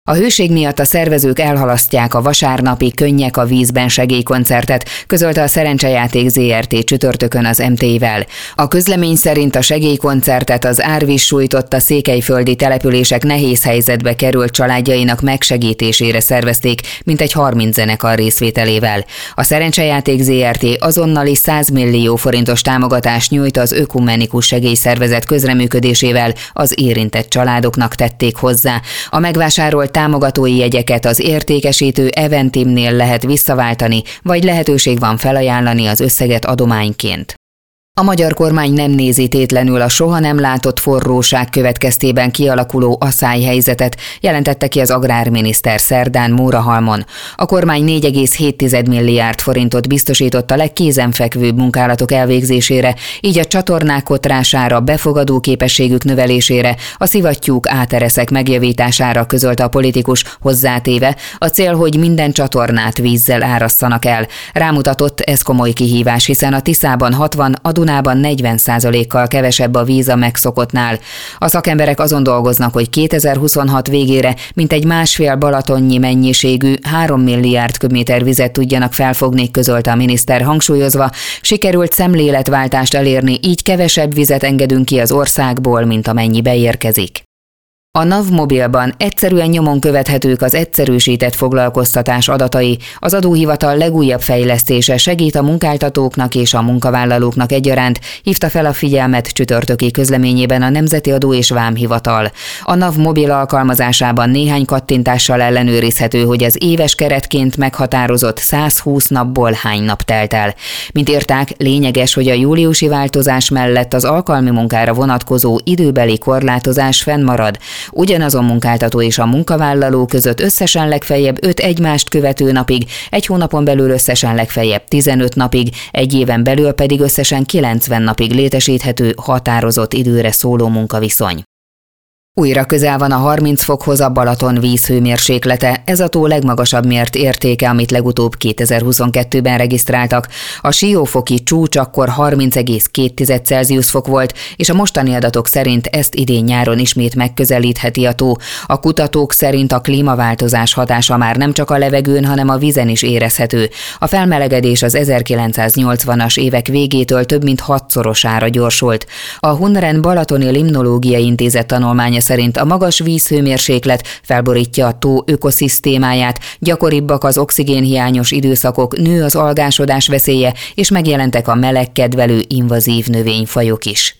A hőség miatt a szervezők elhalasztják a vasárnapi Könnyek a vízben segélykoncertet, közölte a Szerencsejáték Zrt. Csütörtökön az MT-vel. A közlemény szerint a segélykoncertet az árvíz sújtotta székelyföldi települések nehéz helyzetbe került családjainak megsegítésére szervezték, mintegy 30 zenekar részvételével. A Szerencsejáték Zrt. Azonnali 100 millió forintos támogatást nyújt az Ökumenikus Segélyszervezet közreműködésével, az érintett családoknak tették hozzá. A megvásárolt támogatói jegyeket az értékesítő Eventimnél lehet visszaváltani, vagy lehetőség van felajánlani az összeget adományként. A magyar kormány nem nézi tétlenül a soha nem látott forróság következtében kialakuló aszályhelyzetet, jelentette ki az agrárminiszter szerdán Mórahalmon. A kormány 4,7 milliárd forintot biztosított a legkézenfekvőbb munkálatok elvégzésére, így a csatornák kotrására, befogadó képességük növelésére, a szivattyúk átereszek megjavítására, közölte a politikus, hozzátéve, a cél, hogy minden csatornát vízzel árasszanak el. Rámutatott, ez komoly kihívás, hiszen a Tiszában 60, a Dunában 40%-kal kevesebb a víz a megszokottnál. A szakemberek azon dolgoznak, hogy 2026 végére mintegy 1,5 balatonnyi mennyiségű 3 milliárd köbméter vizet tudjanak felfogni, közölte a miniszter, hangsúlyozva, sikerült szemléletváltást elérni, így kevesebb vizet engedünk ki az országból, mint amennyi beérkezik. A NAV mobilban egyszerűen nyomon követhetők az egyszerűsített foglalkoztatás adatai. Az adóhivatal legújabb fejlesztése segít a munkáltatóknak és a munkavállalóknak egyaránt, hívta fel a figyelmet csütörtöki közleményében a Nemzeti Adó és Vámhivatal. A NAV mobil alkalmazásában néhány kattintással ellenőrizhető, hogy az éves keretként meghatározott 120 napból hány nap telt el. Mint írták, lényeges, hogy a júliusi változás mellett az alkalmi munkára vonatkozó időbeli korlátozás fennmarad. Ugyanazon munkáltató és a munkavállaló között összesen legfeljebb 5 egymást követő napig, egy hónapon belül összesen legfeljebb 15 napig, egy éven belül pedig összesen 90 napig létesíthető határozott időre szóló munkaviszony. Újra közel van a 30 fokhoz a Balaton vízhőmérséklete, ez a tó legmagasabb mért értéke, amit legutóbb 2022-ben regisztráltak. A siófoki csúcs akkor 30,2 Celsius fok volt, és a mostani adatok szerint ezt idén nyáron ismét megközelítheti a tó. A kutatók szerint a klímaváltozás hatása már nem csak a levegőn, hanem a vízen is érezhető. A felmelegedés az 1980-as évek végétől több mint 6-szorosára gyorsult. A Hunren Balatoni Limnológiai Intézet tanulmánya szerint a magas vízhőmérséklet felborítja a tó ökoszisztémáját, gyakoribbak az oxigénhiányos időszakok, nő az algásodás veszélye, és megjelentek a melegkedvelő invazív növényfajok is.